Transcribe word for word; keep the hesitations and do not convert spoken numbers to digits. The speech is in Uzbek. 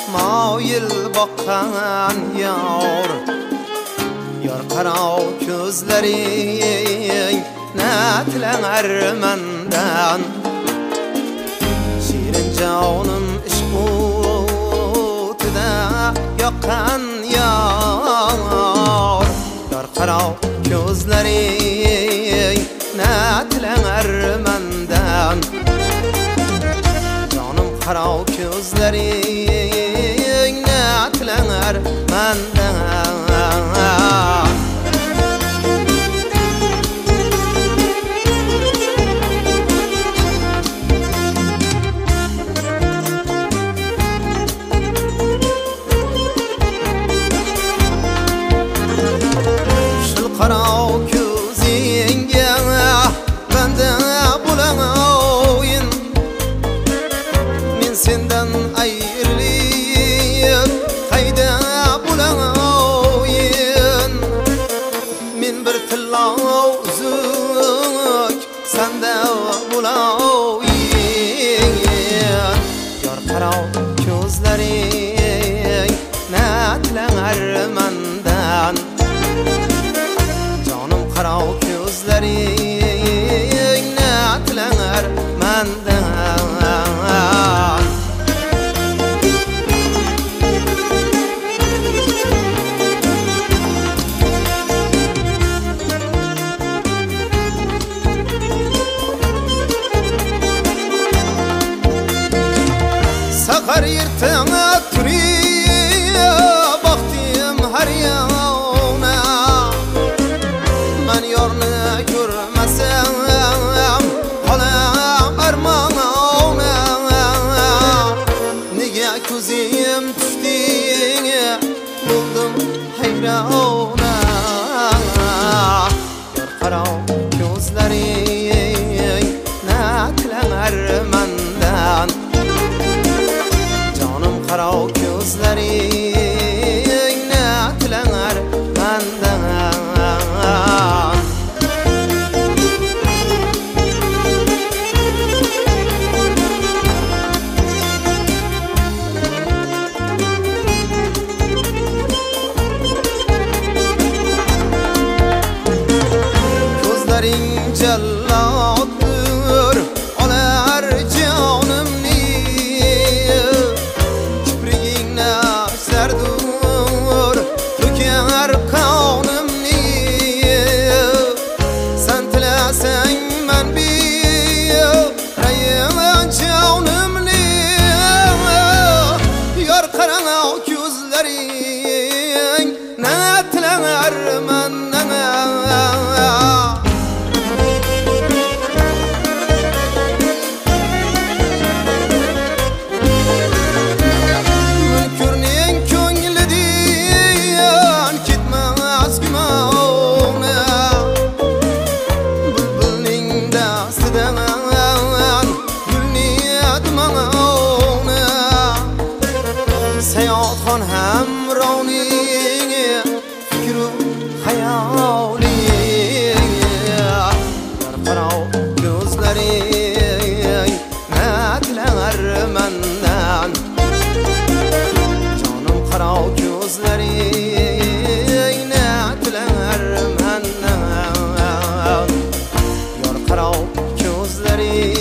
moyil boqqan yor yor qarov ko'zlaring natlangar mendan shirin jonim ishq o'tida yoqqan yor yor qarov ko'zlaring natlangar mendan jonim qarov ko'zlaring natlangar mendan qarov ko'zingga banda bo'lamayin men sendan ayrilib qayda bo'lamayin men bir tilov uzuk sanda bo'layin yor qarov ko'zlaring natlangar mendan qarov ko'zlaring natlangar mendan saqar ertanga turib baxtim har yana men yorni ko'rmasam qolam armonona nega ko'zim tushding bo'ldim hayrona yor qarov ko'zlaring natlangar mendan jonim qarov ko'zlaring natlangar mendan jallodur olar jonimni kiprigingni sardur to'kar qonimni sen tilasang men berayim jonimni yor qarang ko'zlaring natlangar mendan Sayotxon hamroning fikru hayoling yor qarov ko'zlaring natlangar mendan jonim qarov ko'zlaring natlangar mendan yor qarov ko'zlaring